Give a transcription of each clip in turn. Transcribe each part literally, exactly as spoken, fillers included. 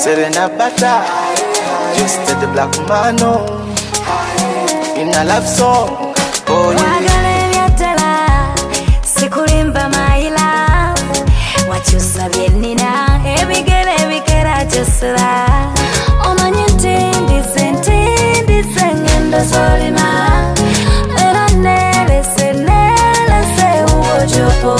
Serena Bata, just to the black man on. In a love song, oh yeah. Sikulimba my love, what you sabi nina, every girl, every girl I just love. Oh man, you think this and think this and the solima. And I never say, never say, what you for?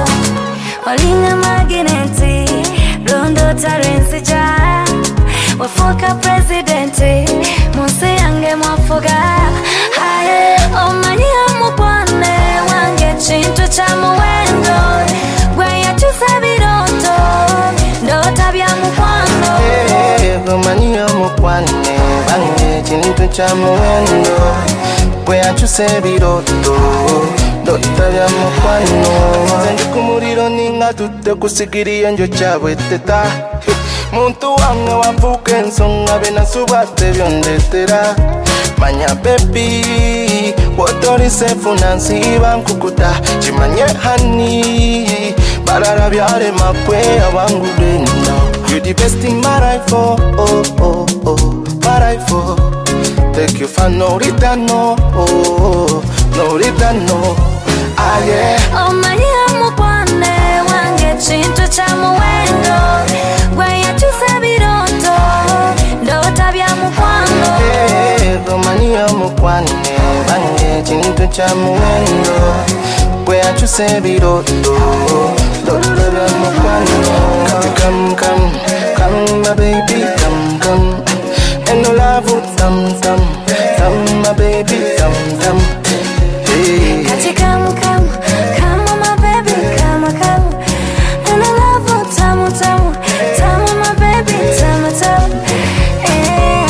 Olinga magineti, Rondo Tarensi ja, wafoka presidenti, Monse yange mwafoga. Aye, oh mani hamu pwane, wange chintu cha muwendo, Gwaya chuse viroto, ndo tabia mukwando. Hey, oh mani hamu pwane, wange chintu cha muwendo, Gwaya chuse viroto, ndo tabia mukwando. Zenji kumuriro ninga tute kusikiri njo chabwe teta. Muntu wange wafuke nsonga bena subate byondetera. Manya baby, wotori sefu nansi bankukuta. Chimanye honey, barara byare mapwe abangu deno. You the best in my life, oh oh oh oh, my life oh. Take you for no return, no oh, no return, no. Ah yeah. Oh mani hamu pwane, wange chintu cha muwendo, Gwaya chuse viroto, ndo tabia mukwando. Hey, oh mani hamu pwane, wange chintu cha muwendo, Gwaya chuse viroto, ndo tabia mukwando. Come, come, come my baby, come, come. And no love would come, come, come my baby, come, come. Hey. Kati come, come, come my baby, come, come. And I love you, tamu, tamu, tamu my baby, tamu, tamu. Yeah.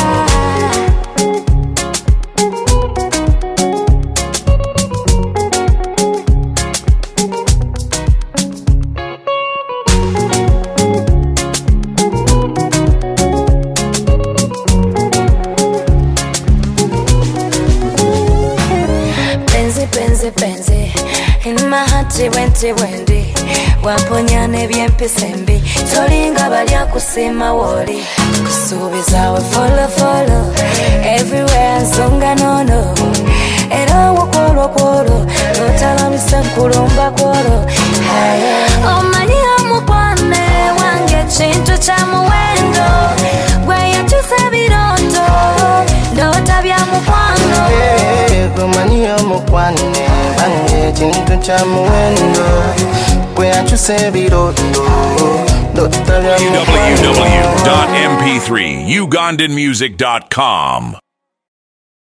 Penzi, penzi, penzi, in my heart wenti wendi, waponyane byempisembi, tolinga balya kusima woli, kusubiza we follow follow, everywhere nsonga nono, era wakwolo kwolo, notalamisa nkulumba kwolo. Omanyi hamu pwane, wange chintu cha muwendo, Gwaya chuse viroto, ndo tabia mukwando. Hey, mani hamu pwane, wange chintu cha muwendo, Gwaya chuse viroto, ndo tabia mukwando. w w w dot m p three ugandan music dot com